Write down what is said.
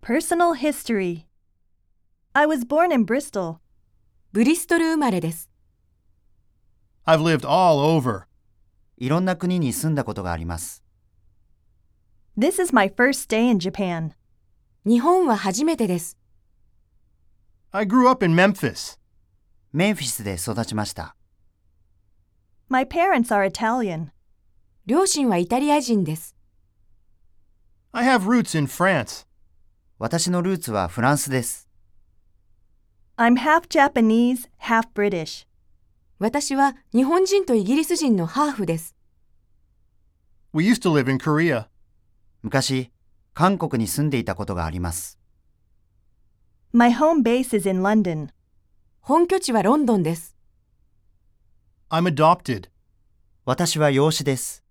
Personal history. I was born in Bristol. ブリストル生まれです。 I've lived all over. いろんな国に住んだことがあります。 This is my first day in Japan. 日本は初めてです。 I grew up in Memphis. メンフィスで育ちました。 My parents are Italian. 両親はイタリア人です。 I have roots in France. 私のルーツはフランスです。 I'm half Japanese, half British. 私は日本人とイギリス人のハーフです。 We used to live in Korea. 昔、韓国に住んでいたことがあります。 My home base is in London. 本拠地はロンドンです。 I'm adopted. 私は養子です。